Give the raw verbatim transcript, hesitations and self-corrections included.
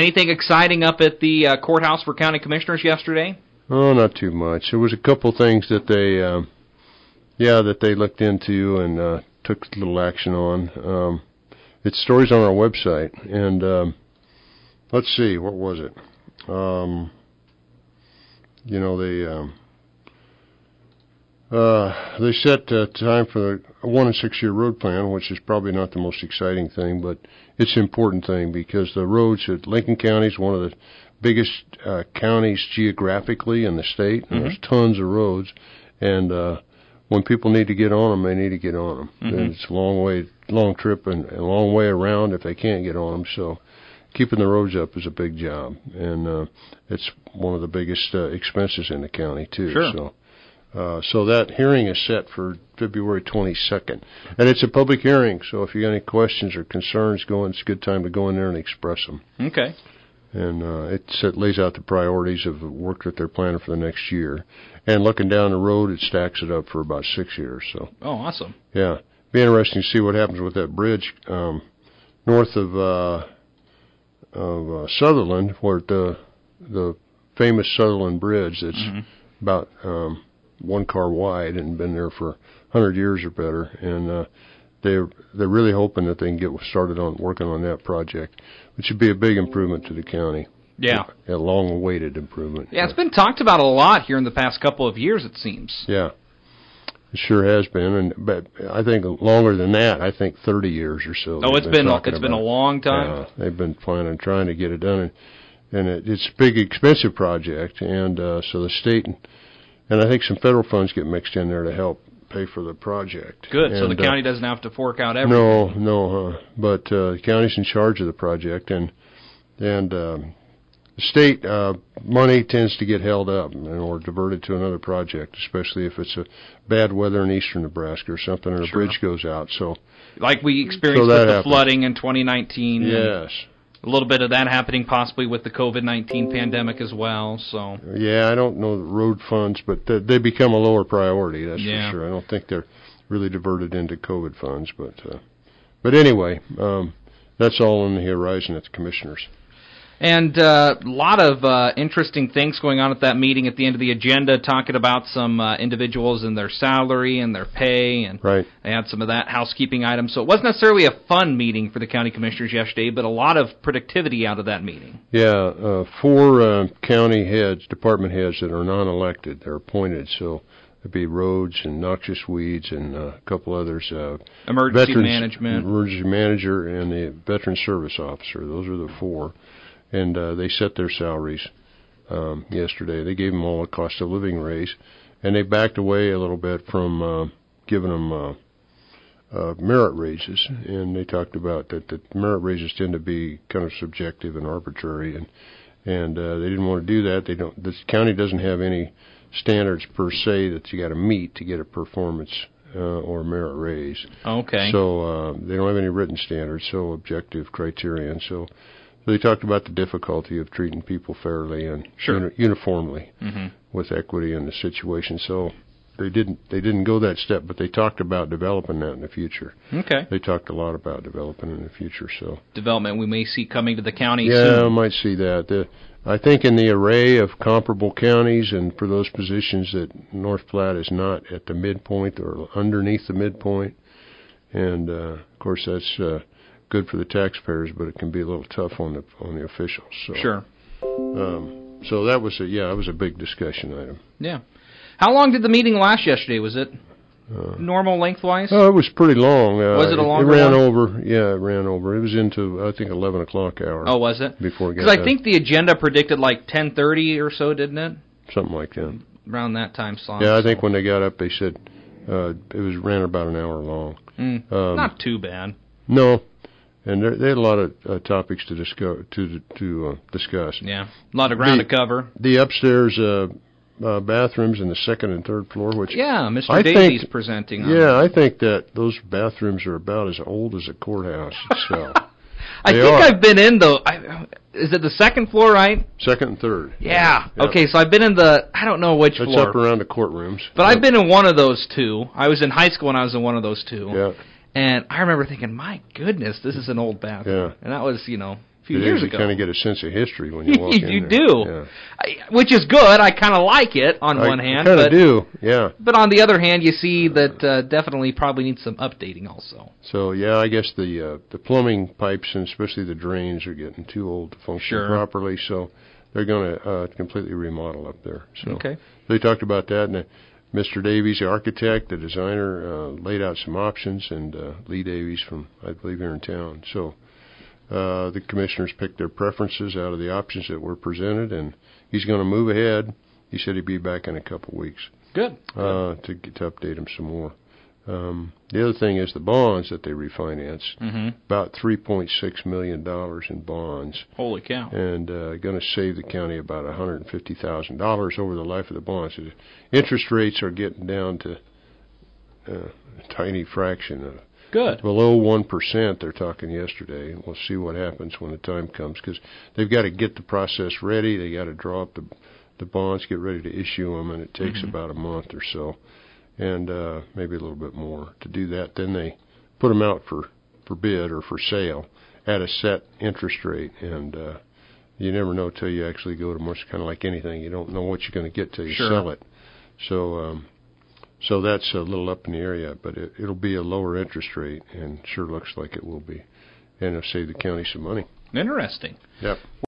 Anything exciting up at the uh, courthouse for county commissioners yesterday? Oh, not too much. There was a couple things that they, um, yeah, that they looked into and uh, took a little action on. Um, it's stories on our website, and um, let's see, what was it? Um, you know, they um, uh, they set uh, time for the one and six year road plan, which is probably not the most exciting thing, but it's an important thing because the roads at Lincoln County is one of the biggest uh, counties geographically in the state, and mm-hmm. there's tons of roads, and uh, when people need to get on them, they need to get on them. Mm-hmm. And it's a long way, long trip, and a long way around if they can't get on them. So keeping the roads up is a big job, and uh, it's one of the biggest uh, expenses in the county too. Sure. So, uh, so that hearing is set for February twenty-second, and it's a public hearing. So if you got any questions or concerns, go in. It's a good time to go in there and express them. Okay. And uh, it set, lays out the priorities of the work that they're planning for the next year. And looking down the road, it stacks it up for about six years. So. Oh, awesome. Yeah. Be interesting to see what happens with that bridge um, north of uh, of uh, Sutherland, where the the famous Sutherland Bridge that's mm-hmm. about um, one car wide and been there for one hundred years or better. And uh, they're, they're really hoping that they can get started on working on that project, which would be a big improvement to the county. Yeah. A long-awaited improvement. Yeah, it's been talked about a lot here in the past couple of years, it seems. Yeah, it sure has been, and but I think longer than that. I think thirty years or so. Oh, it's been, been a, it's about. been a long time. Yeah, they've been planning, trying to get it done, and, and it, it's a big, expensive project, and uh, so the state and, and I think some federal funds get mixed in there to help pay for the project. Good, and, so the county uh, doesn't have to fork out everything. No, no, uh, but uh, the county's in charge of the project, and and um, the state uh, money tends to get held up and or diverted to another project, especially if it's a bad weather in eastern Nebraska or something, or a sure. bridge goes out. So, like we experienced so with the happens. flooding in twenty nineteen. Yes. A little bit of that happening possibly with the COVID nineteen pandemic as well. So yeah, I don't know the road funds, but they, they become a lower priority. That's yeah. for sure. I don't think they're really diverted into COVID funds, but uh, but anyway, um, that's all on the horizon at the commissioners. And uh, a lot of uh, interesting things going on at that meeting at the end of the agenda, talking about some uh, individuals and their salary and their pay, and right. they had some of that housekeeping items. So it wasn't necessarily a fun meeting for the county commissioners yesterday, but a lot of productivity out of that meeting. Yeah, uh, four uh, county heads, department heads that are non-elected, they're appointed, so it'd be roads and noxious weeds and uh, a couple others. Uh, emergency veterans, management. Emergency manager and the veteran service officer. Those are the four. And uh, they set their salaries um, yesterday. They gave them all a cost of living raise, and they backed away a little bit from uh, giving them uh, uh, merit raises. And they talked about that the merit raises tend to be kind of subjective and arbitrary, and and uh, they didn't want to do that. They don't. The county doesn't have any standards per se that you got to meet to get a performance uh, or merit raise. Okay. So uh, they don't have any written standards, so objective criterion. So. So they talked about the difficulty of treating people fairly and sure. uni- uniformly mm-hmm. with equity in the situation. So they didn't they didn't go that step, but they talked about developing that in the future. Okay. They talked a lot about developing in the future. So development we may see coming to the county yeah, soon. Yeah, I might see that. The, I think in the array of comparable counties and for those positions that North Platte is not at the midpoint or underneath the midpoint, and uh, of course that's. Uh, good for the taxpayers, but it can be a little tough on the on the officials. So, sure. Um, so that was a yeah, it was a big discussion item. Yeah. How long did the meeting last yesterday? Was it uh, normal lengthwise? Oh, it was pretty long. Uh, was it a longer It ran one? over. Yeah, it ran over. It was into I think eleven o'clock hour. Oh, was it? Before it got because I think the agenda predicted like ten thirty or so, didn't it? Something like that. Around that time slot. Yeah, I so. think when they got up, they said uh, it was ran about an hour long. Mm, um, not too bad. No. And there, they had a lot of uh, topics to discuss. To to uh, discuss. Yeah, a lot of ground the, to cover. The upstairs uh, uh, bathrooms in the second and third floor, which yeah, Mister I Davies think, presenting. On yeah, that. I think that those bathrooms are about as old as a courthouse itself. I they think are. I've been in the. I, is it the second floor, right? Second and third. Yeah. Yep. Okay, so I've been in the. I don't know which That's floor. up around the courtrooms. But yep. I've been in one of those two. I was in high school when I was in one of those two. Yeah. And I remember thinking, my goodness, this is an old bathroom. Yeah. And that was, you know, a few it years is, ago. You kind of get a sense of history when you walk in you there. do, yeah. I, which is good. I kind of like it on I, one hand. I kind of but, do, yeah. But on the other hand, you see that uh, definitely probably needs some updating also. So, yeah, I guess the uh, the plumbing pipes and especially the drains are getting too old to function Sure. properly, so they're going to uh, completely remodel up there. So okay. they talked about that, and uh, Mister Davies, the architect, the designer, uh, laid out some options, and uh, Lee Davies from, I believe, here in town. So uh, the commissioners picked their preferences out of the options that were presented, and he's going to move ahead. He said he'd be back in a couple weeks. Good. Uh, to, to update him some more. Um, the other thing is the bonds that they refinance, mm-hmm. about three point six million dollars in bonds. Holy cow. And uh, going to save the county about one hundred fifty thousand dollars over the life of the bonds. Interest rates are getting down to uh, a tiny fraction. Of Good. Below one percent, they're talking yesterday. We'll see what happens when the time comes, because they've got to get the process ready. They got to draw up the, the bonds, get ready to issue them, and it takes mm-hmm. about a month or so. And uh, maybe a little bit more to do that. Then they put them out for, for bid or for sale at a set interest rate, and uh, you never know till you actually go to them. It's kind of like anything. You don't know what you're going to get till you sure. sell it. So um, so that's a little up in the air yet, but it, it'll be a lower interest rate, and sure looks like it will be. And it'll save the county some money. Interesting. Yep.